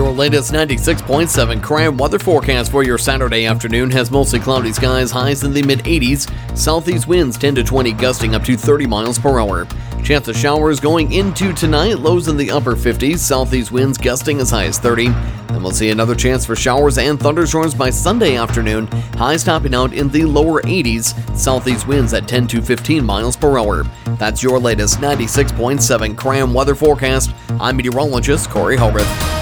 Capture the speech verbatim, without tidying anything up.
Your latest ninety-six point seven crime weather forecast for your Saturday afternoon has mostly cloudy skies, highs in the mid eighties, southeast winds ten to twenty gusting up to thirty miles per hour. Chance of showers going into tonight, lows in the upper fifties, southeast winds gusting as high as thirty. Then we'll see another chance for showers and thunderstorms by Sunday afternoon, highs topping out in the lower eighties, southeast winds at ten to fifteen miles per hour. That's your latest ninety-six point seven crime weather forecast. I'm meteorologist Corey Hogarth.